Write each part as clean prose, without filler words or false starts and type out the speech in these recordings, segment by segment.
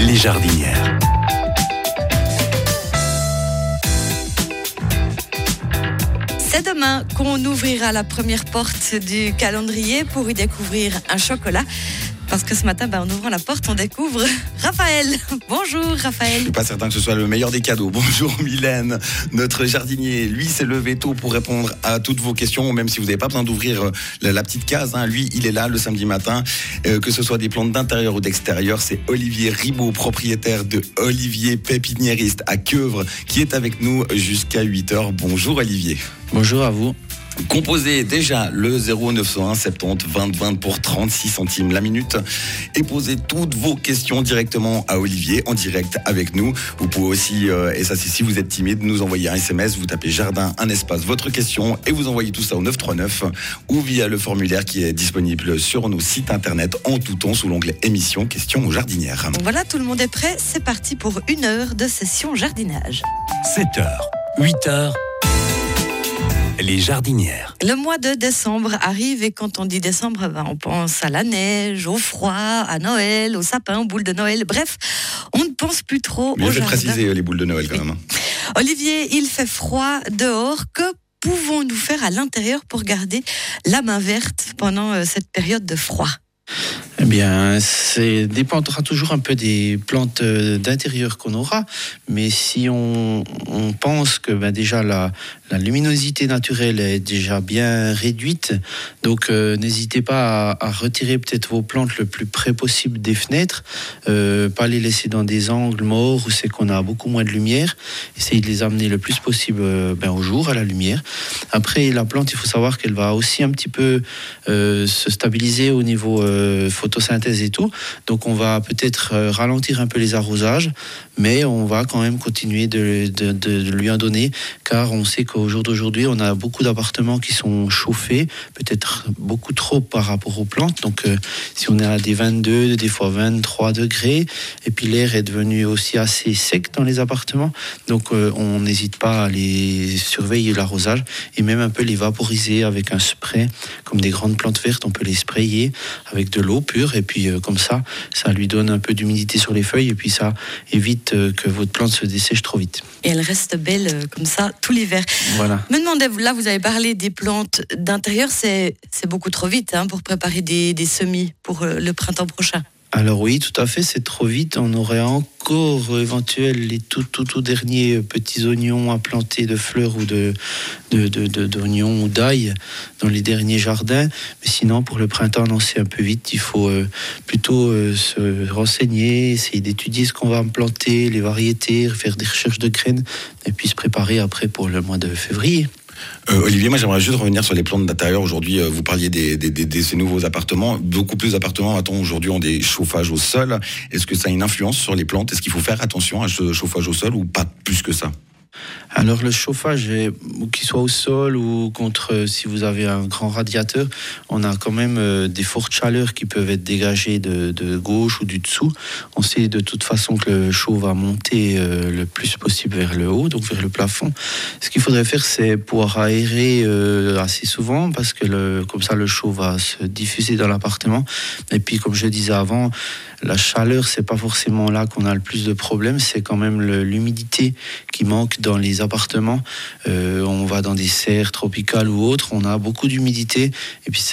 les jardinières. C'est demain qu'on ouvrira la première porte du calendrier pour y découvrir un chocolat. Parce que ce matin, en ouvrant la porte, on découvre Raphaël. Bonjour Raphaël. Je suis pas certain que ce soit le meilleur des cadeaux. Bonjour Mylène, notre jardinier. Lui s'est levé tôt pour répondre à toutes vos questions, même si vous n'avez pas besoin d'ouvrir la petite case. Lui, il est là le samedi matin. Que ce soit des plantes d'intérieur ou d'extérieur, c'est Olivier Ribaud, propriétaire de Olivier Pépiniériste à Queuvre, qui est avec nous jusqu'à 8h. Bonjour Olivier. Bonjour à vous. Composez déjà le 0901 70 20 20 pour 36 centimes la minute et posez toutes vos questions directement à Olivier en direct avec nous. Vous pouvez aussi, et ça c'est si vous êtes timide, nous envoyer un SMS, vous tapez jardin, un espace, votre question et vous envoyez tout ça au 939 ou via le formulaire qui est disponible sur nos sites internet en tout temps sous l'onglet émission questions aux jardinières. Voilà, tout le monde est prêt, c'est parti pour 1 heure de session jardinage. 7h, 8h, les jardinières. Le mois de décembre arrive et quand on dit décembre, on pense à la neige, au froid, à Noël, au sapin, aux boules de Noël. Bref, on ne pense plus trop Mais au je vais jardin. préciser les boules de Noël quand même. Olivier, il fait froid dehors. Que pouvons-nous faire à l'intérieur pour garder la main verte pendant cette période de froid ? Eh bien, ça dépendra toujours un peu des plantes d'intérieur qu'on aura, mais si on pense que déjà la luminosité naturelle est déjà bien réduite, donc n'hésitez pas à retirer peut-être vos plantes le plus près possible des fenêtres, pas les laisser dans des angles morts où c'est qu'on a beaucoup moins de lumière, essayez de les amener le plus possible au jour, à la lumière. Après, la plante, il faut savoir qu'elle va aussi un petit peu se stabiliser au niveau photosynthèse et tout, donc on va peut-être ralentir un peu les arrosages, mais on va quand même continuer de lui en donner, car on sait qu'au jour d'aujourd'hui on a beaucoup d'appartements qui sont chauffés, peut-être beaucoup trop par rapport aux plantes, donc si on est à des 22, des fois 23 degrés, et puis l'air est devenu aussi assez sec dans les appartements, donc on n'hésite pas à les surveiller l'arrosage, et même un peu les vaporiser avec un spray, comme des grandes plantes vertes, on peut les sprayer avec de l'eau pure, et puis comme ça lui donne un peu d'humidité sur les feuilles, et puis ça évite que votre plante se dessèche trop vite. Et elle reste belle comme ça tout l'hiver. Voilà. Me demandez, là vous avez parlé des plantes d'intérieur, c'est beaucoup trop vite pour préparer des semis pour le printemps prochain. Alors oui, tout à fait, c'est trop vite. On aurait encore éventuellement les tout derniers petits oignons à planter de fleurs ou d'oignons ou d'ail dans les derniers jardins. Mais sinon, pour le printemps, non, c'est un peu vite. Il faut plutôt se renseigner, essayer d'étudier ce qu'on va planter, les variétés, faire des recherches de graines et puis se préparer après pour le mois de février. Olivier, moi j'aimerais juste revenir sur les plantes d'intérieur. Aujourd'hui, vous parliez de ces nouveaux appartements. Beaucoup plus d'appartements, aujourd'hui, ont des chauffages au sol. Est-ce que ça a une influence sur les plantes ? Est-ce qu'il faut faire attention à ce chauffage au sol ou pas plus que ça ? Alors le chauffage, qu'il soit au sol ou contre, si vous avez un grand radiateur, on a quand même des fortes chaleurs qui peuvent être dégagées de gauche ou du dessous. On sait de toute façon que le chaud va monter le plus possible vers le haut, donc vers le plafond. Ce qu'il faudrait faire, c'est pouvoir aérer assez souvent, parce que comme ça le chaud va se diffuser dans l'appartement. Et puis comme je le disais avant, la chaleur, c'est pas forcément là qu'on a le plus de problèmes, c'est quand même l'humidité qui manque dans les appartements. On va dans des serres tropicales ou autres, on a beaucoup d'humidité, et puis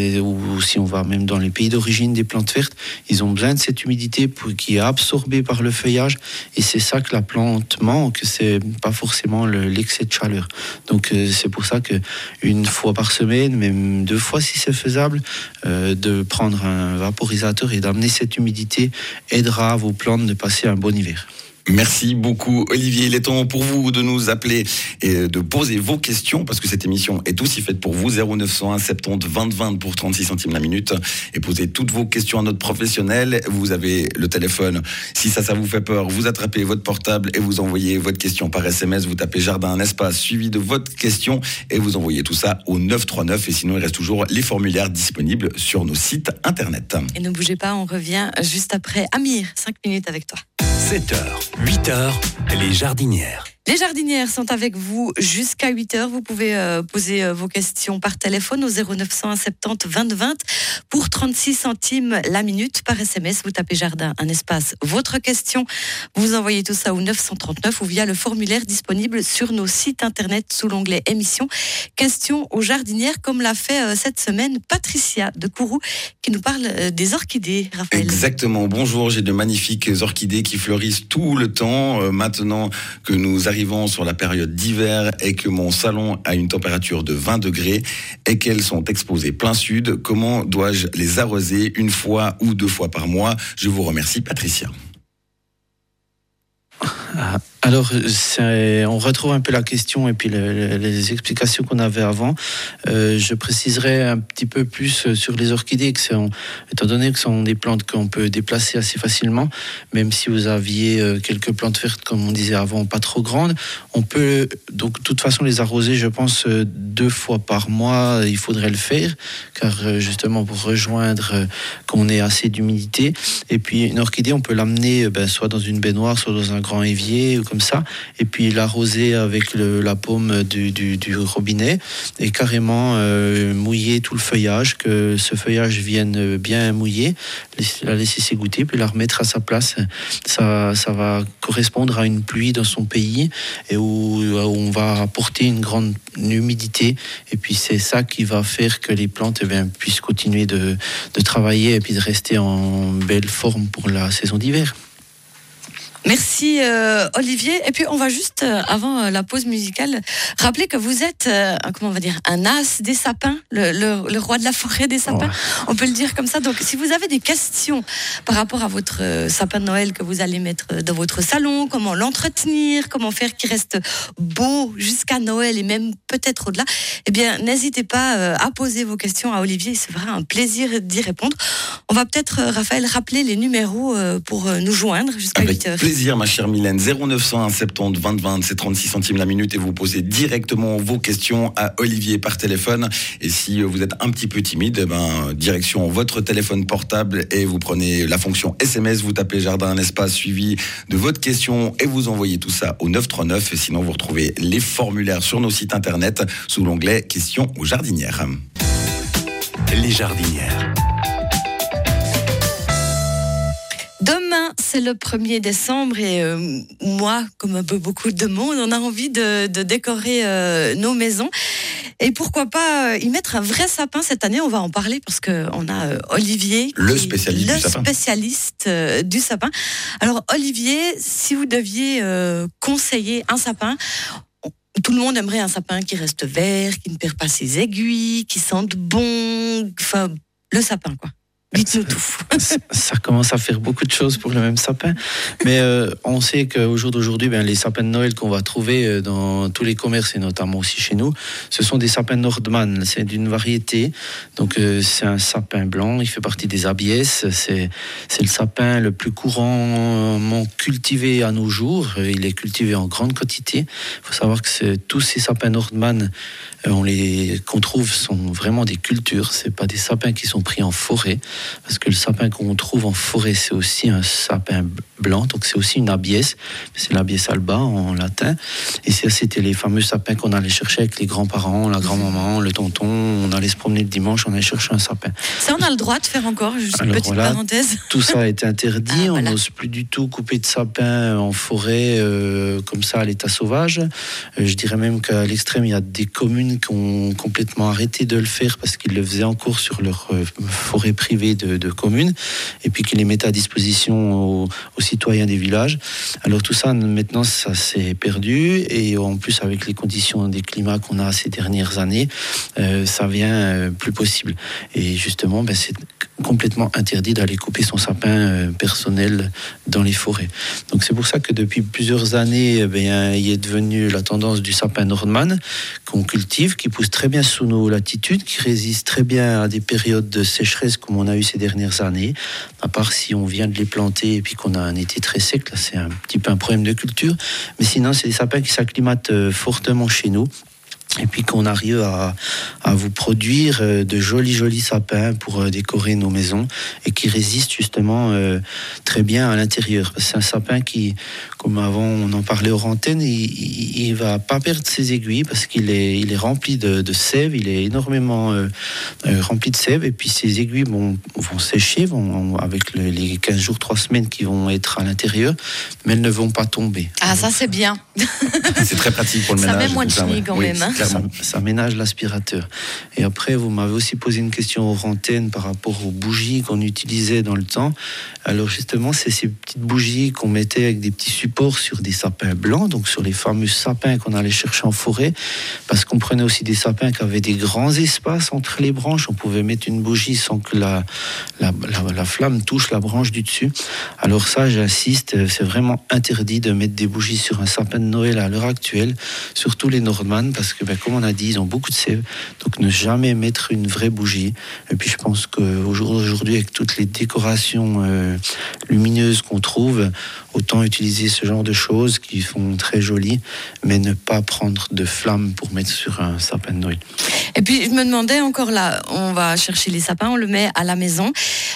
ou si on va même dans les pays d'origine des plantes vertes, ils ont besoin de cette humidité qui est absorbée par le feuillage, et c'est ça que la plante manque, c'est pas forcément l'excès de chaleur. Donc c'est pour ça que une fois par semaine, même 2 fois si c'est faisable, de prendre un vaporisateur et d'amener cette humidité aidera vos plantes de passer un bon hiver. Merci beaucoup Olivier, il est temps pour vous de nous appeler et de poser vos questions parce que cette émission est aussi faite pour vous. 0901 70 20 20 pour 36 centimes la minute et posez toutes vos questions à notre professionnel. Vous avez le téléphone, si ça vous fait peur, vous attrapez votre portable et vous envoyez votre question par SMS, vous tapez jardin, un espace suivi de votre question et vous envoyez tout ça au 939 et sinon il reste toujours les formulaires disponibles sur nos sites internet. Et ne bougez pas, on revient juste après. Amir, 5 minutes avec toi. 7h, 8h, les jardinières. Les jardinières sont avec vous jusqu'à 8h. Vous pouvez poser vos questions par téléphone au 0900 70 20 20 pour 36 centimes la minute. Par SMS, vous tapez jardin, un espace, votre question. Vous envoyez tout ça au 939 ou via le formulaire disponible sur nos sites internet sous l'onglet émissions. Questions aux jardinières, comme l'a fait cette semaine Patricia de Kourou qui nous parle des orchidées. Raphaël. Exactement. Bonjour, j'ai de magnifiques orchidées qui fleurissent tout le temps. Maintenant que nous arrivons sur la période d'hiver et que mon salon a une température de 20 degrés et qu'elles sont exposées plein sud, comment dois-je les arroser, une fois ou 2 fois par mois? Je vous remercie, Patricia. Alors, on retrouve un peu la question et puis les explications qu'on avait avant. Je préciserai un petit peu plus sur les orchidées, étant donné que ce sont des plantes qu'on peut déplacer assez facilement, même si vous aviez quelques plantes vertes, comme on disait avant, pas trop grandes. On peut donc de toute façon les arroser, je pense, 2 fois par mois, il faudrait le faire, car justement pour rejoindre qu'on ait assez d'humidité. Et puis une orchidée, on peut l'amener soit dans une baignoire, soit dans un grand évier, ou comme ça, et puis l'arroser avec la paume du robinet et carrément mouiller tout le feuillage, que ce feuillage vienne bien mouiller, la laisser s'égoutter, puis la remettre à sa place. Ça va correspondre à une pluie dans son pays et où on va apporter une grande humidité, et puis c'est ça qui va faire que les plantes puissent continuer de travailler et puis de rester en belle forme pour la saison d'hiver. Merci Olivier. Et puis on va juste, avant la pause musicale, rappeler que vous êtes, un as des sapins, le roi de la forêt des sapins. Ouais. On peut le dire comme ça. Donc si vous avez des questions par rapport à votre sapin de Noël que vous allez mettre dans votre salon, comment l'entretenir, comment faire qu'il reste beau jusqu'à Noël et même peut-être au-delà, eh bien n'hésitez pas à poser vos questions à Olivier. Il se fera un plaisir d'y répondre. On va peut-être, Raphaël, rappeler les numéros pour nous joindre jusqu'à 8h. Plaisir, ma chère Mylène. 0901 70 20 20, c'est 36 centimes la minute et vous posez directement vos questions à Olivier par téléphone. Et si vous êtes un petit peu timide, direction votre téléphone portable et vous prenez la fonction SMS, vous tapez jardin, un espace suivi de votre question et vous envoyez tout ça au 939. Et sinon, vous retrouvez les formulaires sur nos sites internet sous l'onglet questions aux jardinières. Les jardinières. Demain, c'est le 1er décembre et moi, comme un peu beaucoup de monde, on a envie de décorer nos maisons. Et pourquoi pas y mettre un vrai sapin cette année? On va en parler parce qu'on a Olivier, le spécialiste du sapin. Alors Olivier, si vous deviez conseiller un sapin, tout le monde aimerait un sapin qui reste vert, qui ne perd pas ses aiguilles, qui sente bon, enfin le sapin quoi. Dites-nous tout. Ça commence à faire beaucoup de choses pour le même sapin. Mais on sait qu'au jour d'aujourd'hui, les sapins de Noël qu'on va trouver dans tous les commerces et notamment aussi chez nous, ce sont des sapins Nordmann. C'est d'une variété. Donc c'est un sapin blanc. Il fait partie des abies. C'est le sapin le plus couramment cultivé à nos jours. Il est cultivé en grande quantité. Il faut savoir que tous ces sapins Nordmann qu'on trouve sont vraiment des cultures. C'est pas des sapins qui sont pris en forêt. Parce que le sapin qu'on trouve en forêt, c'est aussi un sapin blanc, donc c'est aussi une abies, c'est l'abies alba en latin, et c'était les fameux sapins qu'on allait chercher avec les grands-parents, la grand-maman, le tonton, on allait se promener le dimanche, on allait chercher un sapin. Ça, on a le droit de faire encore, juste une petite parenthèse. Tout ça a été interdit, on n'ose plus du tout couper de sapin en forêt, comme ça à l'état sauvage. Je dirais même qu'à l'extrême, il y a des communes qui ont complètement arrêté de le faire parce qu'ils le faisaient encore sur leur forêt privée de communes, et puis qu'ils les mettaient à disposition aux citoyens des villages. Alors tout ça, maintenant, ça s'est perdu, et en plus avec les conditions des climats qu'on a ces dernières années, ça vient plus possible. Et justement, c'est complètement interdit d'aller couper son sapin personnel dans les forêts. Donc c'est pour ça que depuis plusieurs années, il est devenu la tendance du sapin Nordmann qu'on cultive, qui pousse très bien sous nos latitudes, qui résiste très bien à des périodes de sécheresse comme on a eu ces dernières années, à part si on vient de les planter et puis qu'on a un été très sec, là c'est un petit peu un problème de culture, mais sinon c'est des sapins qui s'acclimatent fortement chez nous. et puis qu'on arrive à vous produire de jolis sapins pour décorer nos maisons et qui résistent justement très bien à l'intérieur. C'est un sapin qui, comme avant on en parlait aux antennes, il va pas perdre ses aiguilles parce qu'il est rempli de sève, il est énormément rempli de sève, et puis ses aiguilles vont sécher avec les 15 jours, 3 semaines qui vont être à l'intérieur, mais elles ne vont pas tomber. Ah, ça c'est bien. C'est très pratique pour le ménage. Ça met moins de chenilles quand même. Hein. Ça ménage l'aspirateur. Et après, vous m'avez aussi posé une question aux antennes par rapport aux bougies qu'on utilisait dans le temps. Alors justement, c'est ces petites bougies qu'on mettait avec des petits supports sur des sapins blancs, donc sur les fameux sapins qu'on allait chercher en forêt, parce qu'on prenait aussi des sapins qui avaient des grands espaces entre les branches. On pouvait mettre une bougie sans que la flamme touche la branche du dessus. Alors ça, j'insiste, c'est vraiment interdit de mettre des bougies sur un sapin de Noël à l'heure actuelle, surtout les Nordmann, parce que comme on a dit, ils ont beaucoup de sève, donc ne jamais mettre une vraie bougie. Et puis je pense qu'aujourd'hui, avec toutes les décorations lumineuses qu'on trouve, autant utiliser ce genre de choses qui font très joli, mais ne pas prendre de flammes pour mettre sur un sapin de Noël. Et puis je me demandais encore là, on va chercher les sapins, on le met à la maison.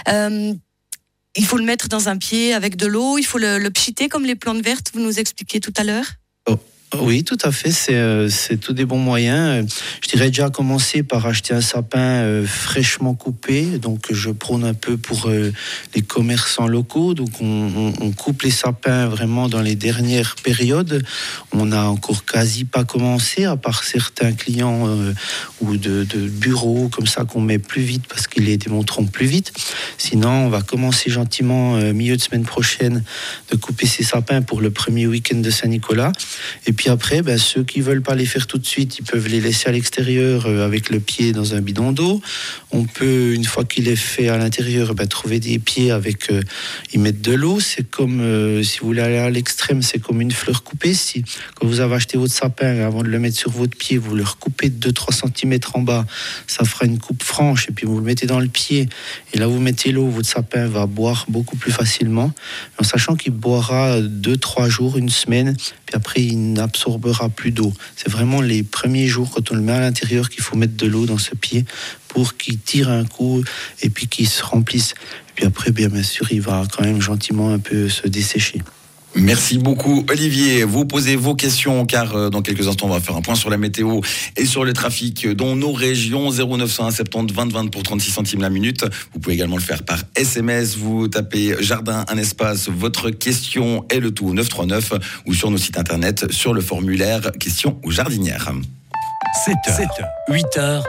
Il faut le mettre dans un pied avec de l'eau, il faut le pchiter comme les plantes vertes, vous nous expliquiez tout à l'heure. Oui, tout à fait, c'est tous des bons moyens. Je dirais déjà commencer par acheter un sapin fraîchement coupé, donc je prône un peu pour les commerçants locaux, donc on coupe les sapins vraiment dans les dernières périodes. On n'a encore quasi pas commencé, à part certains clients ou de bureaux comme ça qu'on met plus vite parce qu'ils les démonteront plus vite. Sinon, on va commencer gentiment milieu de semaine prochaine de couper ces sapins pour le premier week-end de Saint-Nicolas. Et puis après, ceux qui ne veulent pas les faire tout de suite, ils peuvent les laisser à l'extérieur avec le pied dans un bidon d'eau. On peut, une fois qu'il est fait à l'intérieur, trouver des pieds avec, y mettre de l'eau. C'est comme, si vous voulez aller à l'extrême, c'est comme une fleur coupée. Si, quand vous avez acheté votre sapin, avant de le mettre sur votre pied, vous le recoupez de 2-3 cm en bas, ça fera une coupe franche, et puis vous le mettez dans le pied. Et là, vous mettez l'eau, votre sapin va boire beaucoup plus facilement, en sachant qu'il boira 2-3 jours, une semaine, puis après, il n'absorbera plus d'eau. C'est vraiment les premiers jours, quand on le met à l'intérieur, qu'il faut mettre de l'eau dans ce pied pour qu'il tire un coup et puis qu'il se remplisse. Et puis après, bien sûr, il va quand même gentiment un peu se dessécher. Merci beaucoup Olivier, vous posez vos questions car dans quelques instants on va faire un point sur la météo et sur le trafic dans nos régions. 0901 70 20 20 pour 36 centimes la minute. Vous pouvez également le faire par SMS, vous tapez jardin, un espace, votre question et le tout au 939 ou sur nos sites internet sur le formulaire question ou jardinière. 7h, 8h,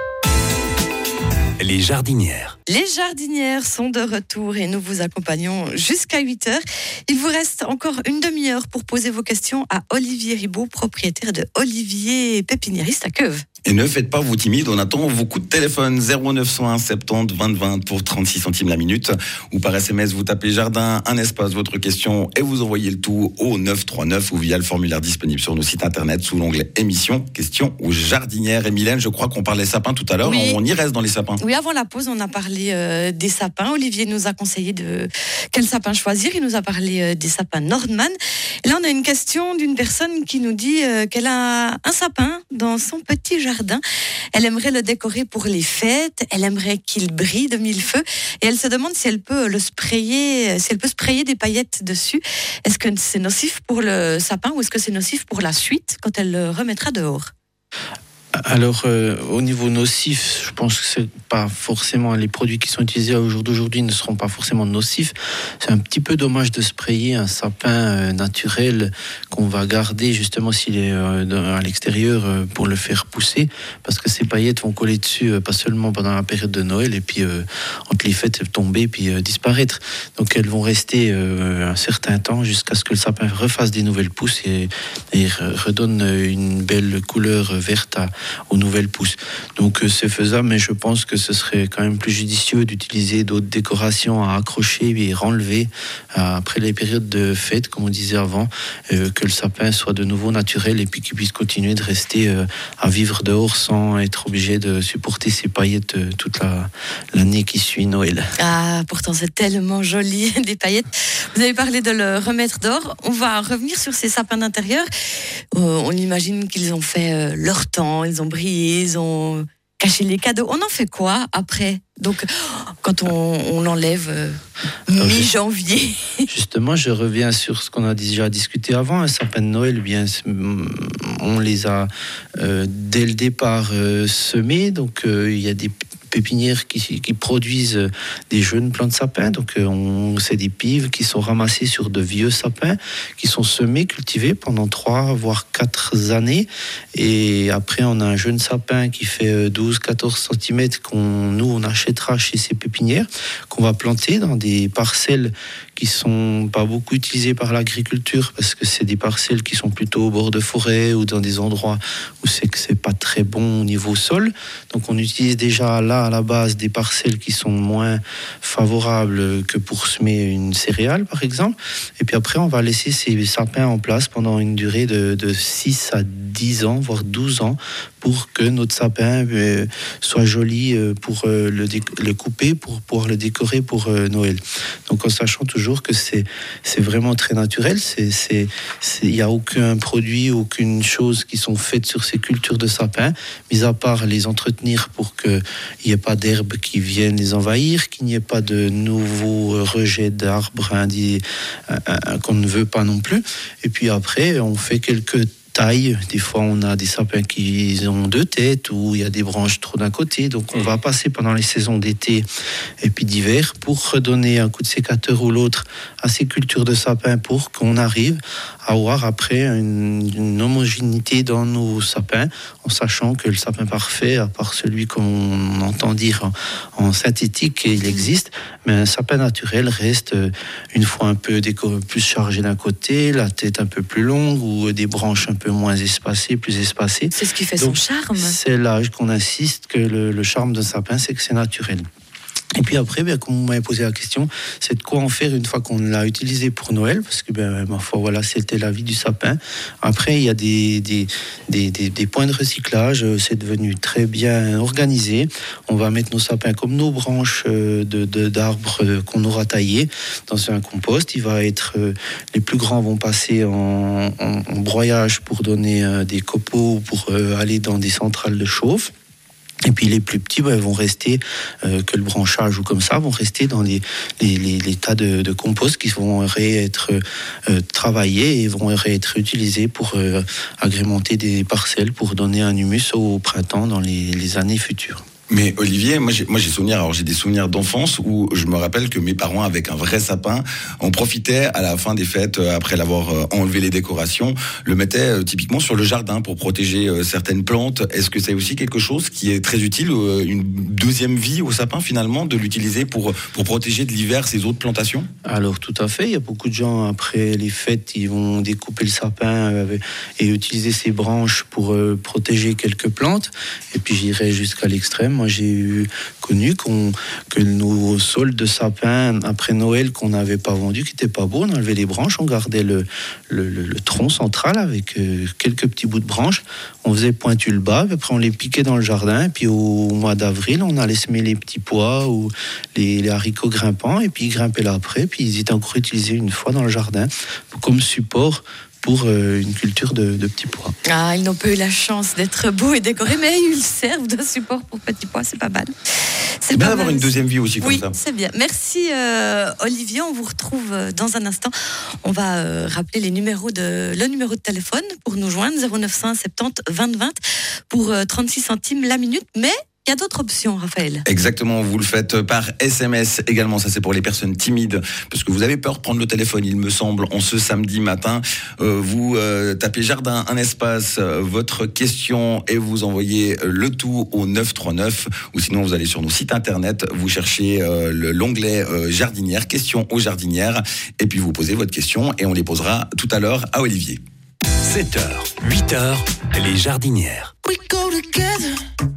les jardinières. Les jardinières sont de retour et nous vous accompagnons jusqu'à 8h. Il vous reste encore une demi-heure pour poser vos questions à Olivier Ribaud, propriétaire de Olivier Pépiniériste à Queuve. Et ne faites pas vous timide, on attend vos coups de téléphone 0901 70 20 20 pour 36 centimes la minute ou par SMS vous tapez jardin, un espace, votre question et vous envoyez le tout au 939 ou via le formulaire disponible sur nos sites internet sous l'onglet émission, questions ou jardinière. Et Mylène, je crois qu'on parlait sapins tout à l'heure, oui. On y reste dans les sapins. Oui, avant la pause, on a parlé des sapins. Olivier nous a conseillé de quel sapin choisir. Il nous a parlé des sapins Nordmann. Et là, on a une question d'une personne qui nous dit qu'elle a un sapin dans son petit jardin. Elle aimerait le décorer pour les fêtes. Elle aimerait qu'il brille de mille feux. Et elle se demande si elle peut le sprayer, si elle peut sprayer des paillettes dessus. Est-ce que c'est nocif pour le sapin ou est-ce que c'est nocif pour la suite quand elle le remettra dehors ? Alors, au niveau nocif, je pense que c'est pas forcément les produits qui sont utilisés au jour d'aujourd'hui ne seront pas forcément nocifs. C'est un petit peu dommage de sprayer un sapin naturel qu'on va garder justement s'il est à l'extérieur pour le faire pousser, parce que ces paillettes vont coller dessus pas seulement pendant la période de Noël et puis entre les fêtes tomber puis disparaître. Donc elles vont rester un certain temps jusqu'à ce que le sapin refasse des nouvelles pousses et redonne une belle couleur verte aux nouvelles pousses. Donc c'est faisable, mais je pense que ce serait quand même plus judicieux d'utiliser d'autres décorations à accrocher et renlever après les périodes de fête, comme on disait avant, que le sapin soit de nouveau naturel et puis qu'il puisse continuer de rester à vivre dehors sans être obligé de supporter ces paillettes toute l'année qui suit Noël. Ah, pourtant c'est tellement joli, des paillettes. Vous avez parlé de le remettre dehors. On va revenir sur ces sapins d'intérieur. On imagine qu'ils ont fait leur temps. ils ont brillé, ils ont caché les cadeaux. On en fait quoi après ? Donc, quand on l'enlève mi-janvier. Justement, je reviens sur ce qu'on a déjà discuté avant. Un sapin de Noël, bien, on les a dès le départ semés. Donc, il y a des pépinières qui produisent des jeunes plants de sapin. Donc, c'est des pives qui sont ramassées sur de vieux sapins, qui sont semés, cultivés pendant 3 voire 4 années. Et après, on a un jeune sapin qui fait 12-14 cm on achètera chez ces pépinières, qu'on va planter dans des parcelles qui sont pas beaucoup utilisées par l'agriculture, parce que c'est des parcelles qui sont plutôt au bord de forêt ou dans des endroits où c'est pas très bon au niveau sol. Donc on utilise déjà là à la base des parcelles qui sont moins favorables que pour semer une céréale par exemple. Et puis après on va laisser ces sapins en place pendant une durée de 6 à 10 ans, voire 12 ans, pour que notre sapin soit joli pour le couper, pour pouvoir le décorer pour Noël. Donc en sachant toujours que c'est vraiment très naturel, il n'y a aucun produit, aucune chose qui sont faites sur ces cultures de sapin, mis à part les entretenir pour qu'il n'y ait pas d'herbes qui viennent les envahir, qu'il n'y ait pas de nouveaux rejets d'arbres qu'on ne veut pas non plus. Et puis après, on fait quelques taille. Des fois, on a des sapins qui ont 2 têtes ou il y a des branches trop d'un côté. Donc, on va passer pendant les saisons d'été et puis d'hiver pour redonner un coup de sécateur ou l'autre à ces cultures de sapins pour qu'on arrive à avoir après une homogénéité dans nos sapins, en sachant que le sapin parfait, à part celui qu'on entend dire en synthétique, il existe, mais un sapin naturel reste une fois un peu plus chargé d'un côté, la tête un peu plus longue ou des branches un peu moins espacées, plus espacées. C'est ce qui fait Donc, son charme. C'est là qu'on insiste que le charme d'un sapin, c'est que c'est naturel. Et puis après, comme vous m'avez posé la question, c'est de quoi en faire une fois qu'on l'a utilisé pour Noël, parce que ma foi, voilà, c'était la vie du sapin. Après, il y a des points de recyclage, c'est devenu très bien organisé. On va mettre nos sapins comme nos branches d'arbres qu'on aura taillés dans un compost. Les plus grands vont passer en broyage pour donner des copeaux, pour aller dans des centrales de chauffe. Et puis les plus petits vont rester, que le branchage ou comme ça, vont rester dans les tas de compost qui vont être travaillés et vont être utilisés pour agrémenter des parcelles pour donner un humus au printemps dans les années futures. Mais Olivier, moi j'ai des souvenirs d'enfance où je me rappelle que mes parents, avec un vrai sapin, on profitait à la fin des fêtes, après l'avoir enlevé les décorations, le mettaient typiquement sur le jardin pour protéger certaines plantes. Est-ce que c'est aussi quelque chose qui est très utile, une deuxième vie au sapin finalement, de l'utiliser pour protéger de l'hiver ces autres plantations ? Alors tout à fait, il y a beaucoup de gens après les fêtes, ils vont découper le sapin et utiliser ses branches pour protéger quelques plantes. Et puis j'irai jusqu'à l'extrême. Moi, j'ai connu que nos saules de sapin, après Noël, qu'on n'avait pas vendus, qui n'étaient pas beaux, on enlevait les branches, on gardait le tronc central avec quelques petits bouts de branches, on faisait pointu le bas, puis après on les piquait dans le jardin, et puis au mois d'avril, on allait semer les petits pois ou les haricots grimpants, et puis ils grimpaient là après, puis ils étaient encore utilisés une fois dans le jardin comme support pour une culture de petits pois. Ah, ils n'ont pas eu la chance d'être beaux et décorés, mais ils servent de support pour petits pois, c'est pas mal. C'est bien d'avoir une deuxième vie aussi comme ça. Oui, c'est bien. Merci Olivier, on vous retrouve dans un instant. On va rappeler le numéro de téléphone pour nous joindre, 0901 70 20 20 pour 36 centimes la minute, mais il y a d'autres options, Raphaël. Exactement, vous le faites par SMS également, ça c'est pour les personnes timides, parce que vous avez peur de prendre le téléphone, il me semble, en ce samedi matin. Vous tapez jardin, un espace, votre question et vous envoyez le tout au 939, ou sinon vous allez sur nos sites internet, vous cherchez l'onglet jardinière, questions aux jardinières, et puis vous posez votre question et on les posera tout à l'heure à Olivier. 7h, 8h, les jardinières. We go together.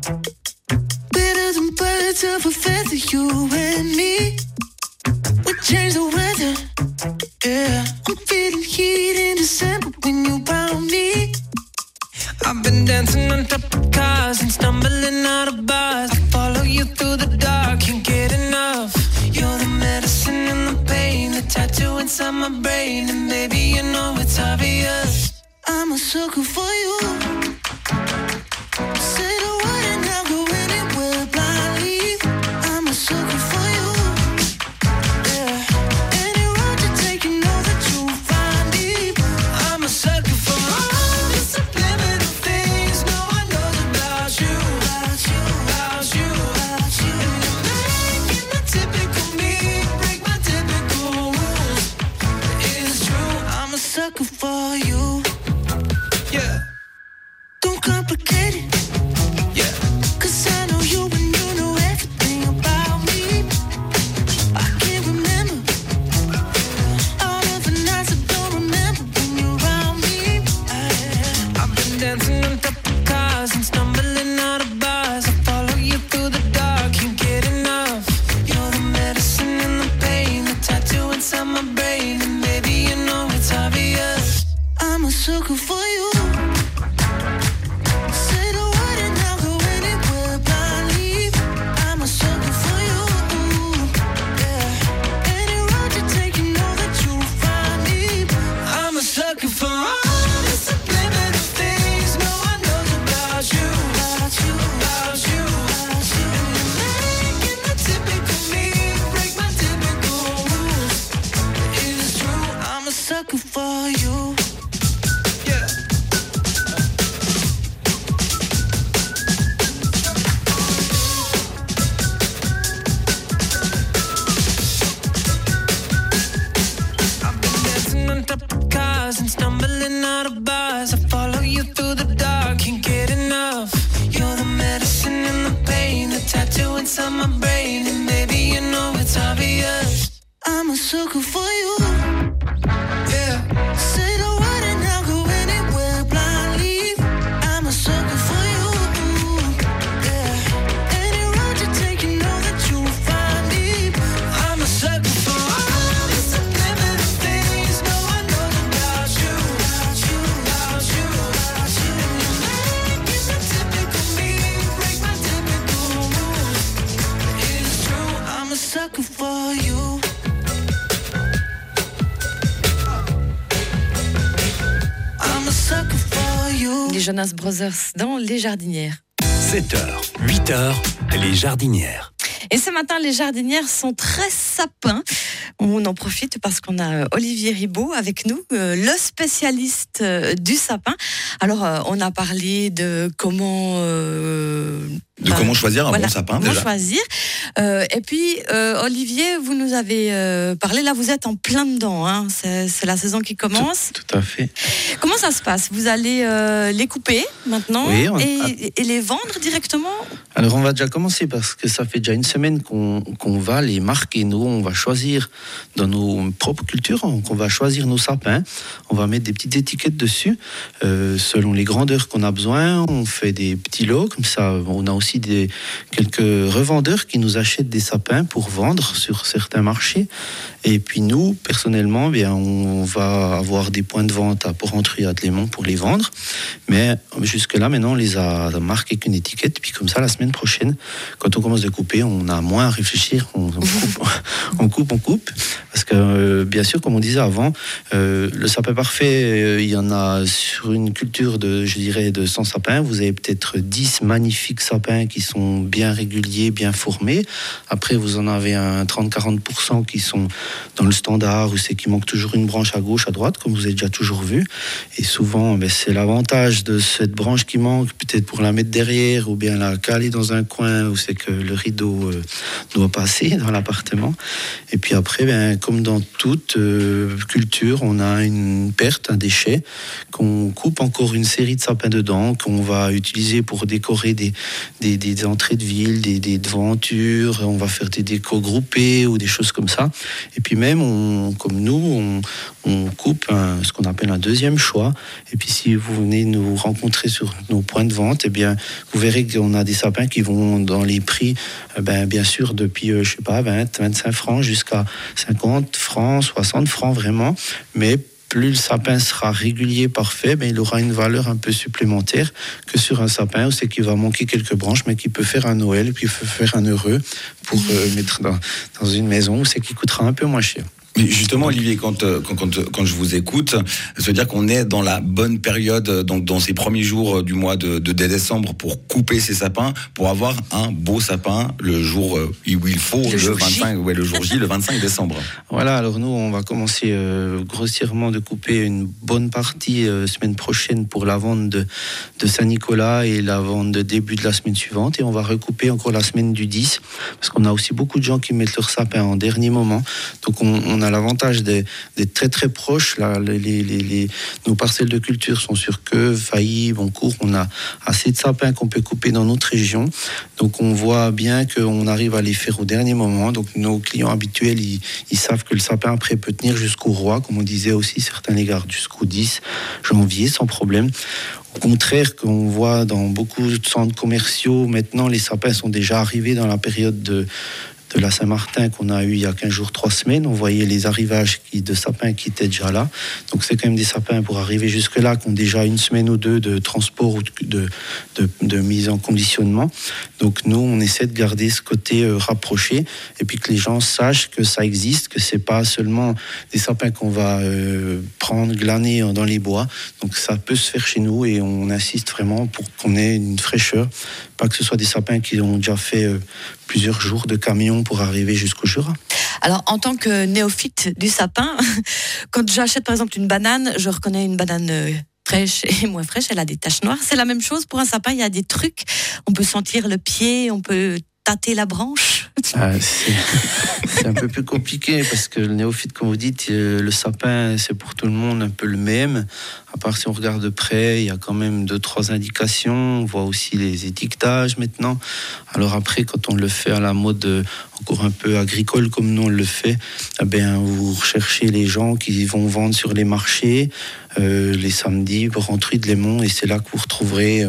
Better than birds of a feather, you and me. We change the weather. Yeah, I'm feeling heat in December when you found me. I've been dancing on top of cars and stumbling out of bars. I follow you through the dark, can't get enough. You're the medicine and the pain, the tattoo inside my brain, and baby you know it's obvious. I'm a sucker for you. Say the word and I'll go anywhere blindly. I'm a sucker for you. Yeah. Any road you take, you know that you'll find me. I'm a sucker for all the subliminal things no one knows about you. About you, about you, about you. And you're making the typical me break my typical rules. It's true, I'm a sucker for you. Yeah. Don't complicate it. Yeah. 'Cause I know you and you know everything about me. I can't remember all of the nights I don't remember when you're around me. I've been dancing on top of cars and stumbling out of bars. I follow you through the dark, can't get enough. You're the medicine and the pain, the tattoo inside my brain, and maybe you know it's obvious. I'm a sucker for you. Say the word and I'll go anywhere blindly. I'm a sucker for you. Yeah. Any road you take, you know that you'll find me. I'm a sucker for all the subliminal things no one knows about you. About you, about you, about you. And you're making the typical me break my typical rules. It's true, I'm a sucker for you. Yeah. sucker for you. Les Jonas Brothers dans Les Jardinières. 7h, 8h, Les Jardinières. Et ce matin, les jardinières sont très sapins. On en profite parce qu'on a Olivier Ribaud avec nous, le spécialiste du sapin. Alors, on a parlé de comment... comment choisir un bon sapin, comment déjà. Choisir. Et puis, Olivier, vous nous avez parlé, là, vous êtes en plein dedans. Hein. C'est la saison qui commence. Tout à fait. Comment ça se passe? Vous allez les couper maintenant, oui, et les vendre directement? Alors, on va déjà commencer parce que ça fait déjà une semaine qu'on va les marquer. Nous, on va choisir dans nos propres cultures, on va choisir nos sapins. On va mettre des petites étiquettes dessus selon les grandeurs qu'on a besoin. On fait des petits lots, comme ça. On a aussi quelques revendeurs qui nous achètent des sapins pour vendre sur certains marchés. Et puis nous, personnellement, on va avoir des points de vente à Porrentruy, à Atlémont pour les vendre. Mais jusque-là, maintenant, on les a marqués qu'une étiquette. Puis comme ça, la semaine prochaine, quand on commence de couper, on a moins à réfléchir. On coupe. Parce que, bien sûr, comme on disait avant, le sapin parfait, il y en a sur une culture de 100 sapins. Vous avez peut-être 10 magnifiques sapins qui sont bien réguliers, bien formés. Après, vous en avez un 30-40% qui sont dans le standard, où c'est qu'il manque toujours une branche à gauche, à droite, comme vous avez déjà toujours vu. Et souvent, c'est l'avantage de cette branche qui manque, peut-être pour la mettre derrière, ou bien la caler dans un coin où c'est que le rideau doit passer dans l'appartement. Et puis après, comme dans toute culture, on a une perte, un déchet, qu'on coupe encore une série de sapins dedans, qu'on va utiliser pour décorer des entrées de ville, des devantures. On va faire des décos groupés ou des choses comme ça. Et puis même, comme nous, on coupe ce qu'on appelle un deuxième choix. Et puis si vous venez nous rencontrer sur nos points de vente, vous verrez qu'on a des sapins qui vont dans les prix, bien sûr, depuis, 20, 25 francs jusqu'à 50 francs, 60 francs vraiment. Mais plus le sapin sera régulier, parfait, il aura une valeur un peu supplémentaire que sur un sapin où c'est qu'il va manquer quelques branches, mais qui peut faire un Noël, puis peut faire un heureux pour mettre dans une maison où c'est qu'il coûtera un peu moins cher. Mais justement, Olivier, quand je vous écoute, ça veut dire qu'on est dans la bonne période, donc dans ces premiers jours du mois de décembre, pour couper ces sapins, pour avoir un beau sapin le jour où il faut, le jour J, le 25 décembre. Voilà, alors nous, on va commencer grossièrement de couper une bonne partie semaine prochaine pour la vente de Saint-Nicolas et la vente de début de la semaine suivante. Et on va recouper encore la semaine du 10, parce qu'on a aussi beaucoup de gens qui mettent leur sapin en dernier moment. Donc on a l'avantage d'être très très proches. Là, nos parcelles de culture sont sur Queuve, Failly, Boncourt. On a assez de sapins qu'on peut couper dans notre région. Donc on voit bien qu'on arrive à les faire au dernier moment. Donc nos clients habituels, ils savent que le sapin après peut tenir jusqu'au roi, comme on disait aussi, certains les gardent jusqu'au 10 janvier sans problème. Au contraire, qu'on voit dans beaucoup de centres commerciaux, maintenant les sapins sont déjà arrivés dans la période de la Saint-Martin qu'on a eu il y a 15 jours, 3 semaines. On voyait les arrivages de sapins qui étaient déjà là. Donc c'est quand même des sapins pour arriver jusque-là qui ont déjà 1 semaine ou 2 de transport ou de mise en conditionnement. Donc nous, on essaie de garder ce côté rapproché et puis que les gens sachent que ça existe, que c'est pas seulement des sapins qu'on va prendre, glaner dans les bois. Donc ça peut se faire chez nous et on insiste vraiment pour qu'on ait une fraîcheur. Pas que ce soit des sapins qui ont déjà fait plusieurs jours de camion pour arriver jusqu'au Jura. Alors, en tant que néophyte du sapin, quand j'achète par exemple une banane, je reconnais une banane fraîche et moins fraîche, elle a des taches noires. C'est la même chose pour un sapin, il y a des trucs. On peut sentir le pied, on peut tâter la branche. C'est un peu plus compliqué parce que le néophyte, comme vous dites, le sapin, c'est pour tout le monde un peu le même. À part si on regarde de près, il y a quand même 2-3 indications. On voit aussi les étiquetages maintenant. Alors après, quand on le fait à la mode encore un peu agricole comme nous on le fait, eh bien, vous recherchez les gens qui vont vendre sur les marchés les samedis, Rentruy de Lémont, et c'est là que vous retrouverez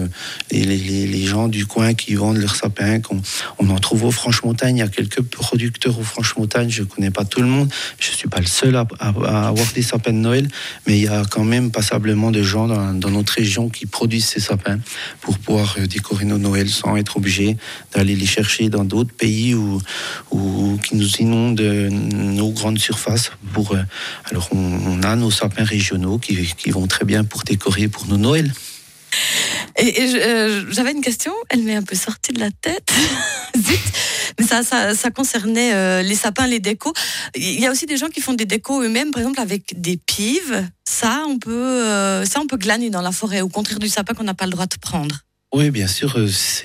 les gens du coin qui vendent leurs sapins. On en trouve au Franche-Montagne. Il y a quelques producteurs au Franche-Montagne. Je ne connais pas tout le monde. Je ne suis pas le seul à avoir des sapins de Noël, mais il y a quand même passablement de gens dans notre région qui produisent ces sapins pour pouvoir décorer nos Noëls sans être obligés d'aller les chercher dans d'autres pays ou qui nous inondent nos grandes surfaces. Alors on a nos sapins régionaux qui vont très bien pour décorer pour nos Noëls. Et j'avais une question, elle m'est un peu sortie de la tête. Zut. Mais ça concernait les sapins, les décos. Il y a aussi des gens qui font des décos eux-mêmes, par exemple avec des pives. Ça, on peut glaner dans la forêt, au contraire du sapin qu'on n'a pas le droit de prendre. Oui, bien sûr,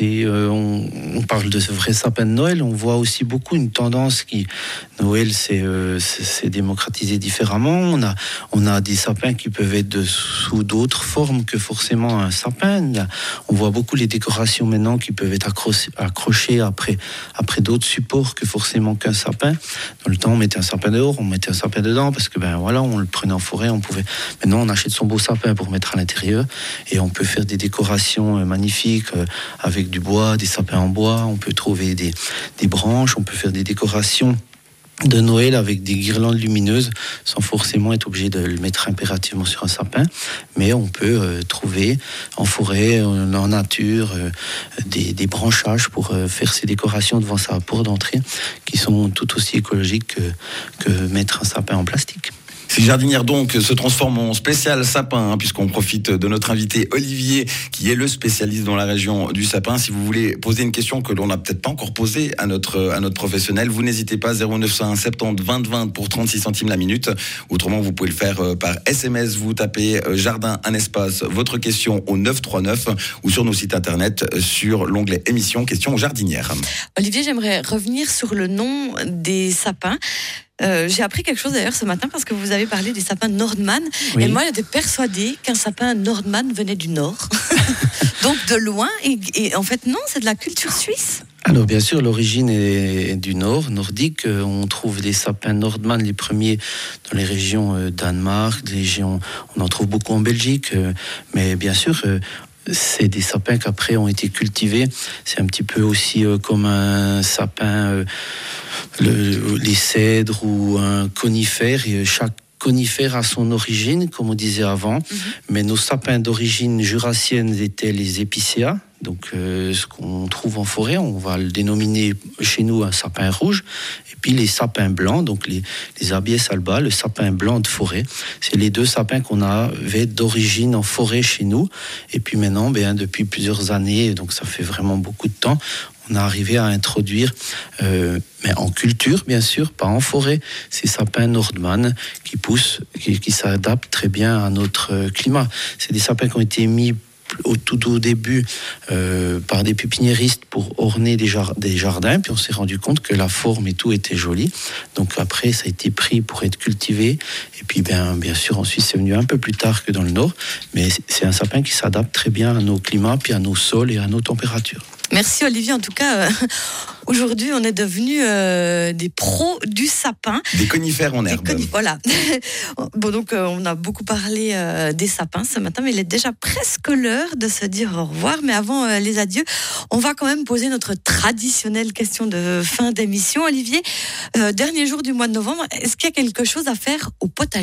on parle de ce vrai sapin de Noël. On voit aussi beaucoup une tendance qui, Noël, c'est démocratisé différemment. On a des sapins qui peuvent être sous d'autres formes que forcément un sapin. On voit beaucoup les décorations maintenant qui peuvent être accrochées après d'autres supports que forcément qu'un sapin. Dans le temps, on mettait un sapin dehors, on mettait un sapin dedans parce que on le prenait en forêt, on pouvait. Maintenant, on achète son beau sapin pour mettre à l'intérieur et on peut faire des décorations magnifiques avec du bois, des sapins en bois. On peut trouver des branches, on peut faire des décorations de Noël avec des guirlandes lumineuses sans forcément être obligé de le mettre impérativement sur un sapin, mais on peut trouver en forêt, en nature, des branchages pour faire ces décorations devant sa porte d'entrée qui sont tout aussi écologiques que mettre un sapin en plastique. Ces jardinières donc se transforment en spécial sapin, puisqu'on profite de notre invité Olivier, qui est le spécialiste dans la région du sapin. Si vous voulez poser une question que l'on n'a peut-être pas encore posée à notre professionnel, vous n'hésitez pas, 0901 70 20 20 pour 36 centimes la minute. Autrement, vous pouvez le faire par SMS. Vous tapez jardin, un espace, votre question au 939 ou sur nos sites internet sur l'onglet émission questions jardinières. Olivier, j'aimerais revenir sur le nom des sapins. J'ai appris quelque chose d'ailleurs ce matin parce que vous avez parlé des sapins Nordman. Oui. Et moi, j'étais persuadée qu'un sapin Nordman venait du Nord. Donc de loin. Et en fait, non, c'est de la culture suisse. Alors bien sûr, l'origine est du Nord, nordique. On trouve des sapins Nordman, les premiers dans les régions Danemark, on en trouve beaucoup en Belgique. Mais bien sûr... c'est des sapins qui après ont été cultivés. C'est un petit peu aussi comme un sapin, les cèdres ou un conifère. Et chaque conifère a son origine, comme on disait avant. Mm-hmm. Mais nos sapins d'origine jurassienne étaient les épicéas. Donc ce qu'on trouve en forêt, on va le dénominer chez nous un sapin rouge. Et puis les sapins blancs, donc les Abies alba, le sapin blanc de forêt. C'est les deux sapins qu'on avait d'origine en forêt chez nous. Et puis maintenant, depuis plusieurs années, donc ça fait vraiment beaucoup de temps, on a arrivé à introduire, mais en culture bien sûr, pas en forêt, ces sapins Nordmann qui poussent, qui s'adaptent très bien à notre climat. C'est des sapins qui ont été mis tout au début par des pépiniéristes pour orner des jardins, puis on s'est rendu compte que la forme et tout était joli. Donc après, ça a été pris pour être cultivé. Et puis bien sûr, en Suisse, c'est venu un peu plus tard que dans le Nord, mais c'est un sapin qui s'adapte très bien à nos climats, puis à nos sols et à nos températures. Merci Olivier, en tout cas, aujourd'hui on est devenus des pros du sapin. Des conifères en herbe. Voilà. Bon, donc on a beaucoup parlé des sapins ce matin, mais il est déjà presque l'heure de se dire au revoir. Mais avant les adieux, on va quand même poser notre traditionnelle question de fin d'émission. Olivier, dernier jour du mois de novembre, est-ce qu'il y a quelque chose à faire au potager ?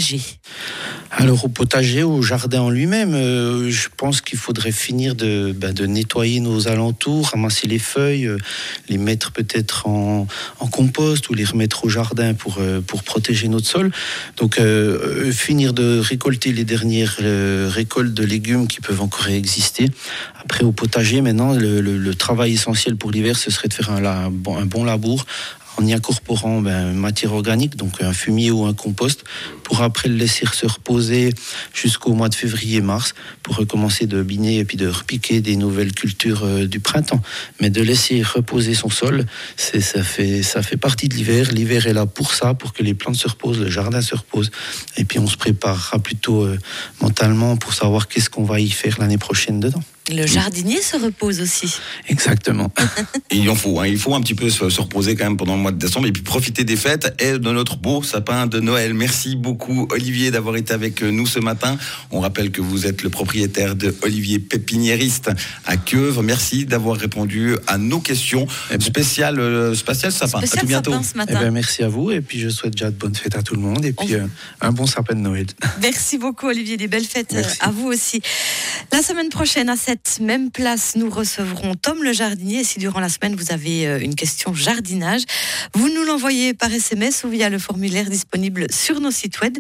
Alors au potager, au jardin en lui-même, je pense qu'il faudrait finir de nettoyer nos alentours, ramasser les feuilles, les mettre peut-être en compost ou les remettre au jardin pour protéger notre sol. Donc finir de récolter les dernières récoltes de légumes qui peuvent encore exister. Après au potager, maintenant, le travail essentiel pour l'hiver, ce serait de faire un bon labour en y incorporant matière organique, donc un fumier ou un compost, pour après le laisser se reposer jusqu'au mois de février-mars, pour recommencer de biner et puis de repiquer des nouvelles cultures du printemps. Mais de laisser reposer son sol, ça fait partie de l'hiver. L'hiver est là pour ça, pour que les plantes se reposent, le jardin se repose, et puis on se préparera plutôt mentalement pour savoir qu'est-ce qu'on va y faire l'année prochaine dedans. Le jardinier se repose aussi. Exactement. Et il faut un petit peu se reposer quand même pendant le mois de décembre et puis profiter des fêtes et de notre beau sapin de Noël. Merci beaucoup Olivier d'avoir été avec nous ce matin. On rappelle que vous êtes le propriétaire de Olivier Pépiniériste à Queuves. Merci d'avoir répondu à nos questions. Spécial sapin. À tout bientôt. Ce matin. Merci à vous et puis je souhaite déjà de bonnes fêtes à tout le monde et puis un bon sapin de Noël. Merci beaucoup Olivier, des belles fêtes à vous aussi. La semaine prochaine à cette même place, nous recevrons Tom le jardinier. Et si durant la semaine vous avez une question jardinage, vous nous l'envoyez par SMS ou via le formulaire disponible sur nos sites web.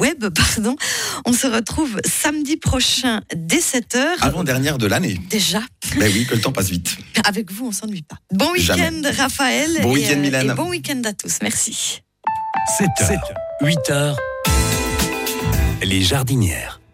On se retrouve samedi prochain dès 7h. Avant-dernière de l'année. Déjà. Ben oui, que le temps passe vite. Avec vous, on ne s'ennuie pas. Bon week-end Raphaël. Bon week-end Mylène. Et bon week-end à tous. Merci. 7h, 8h, les jardinières.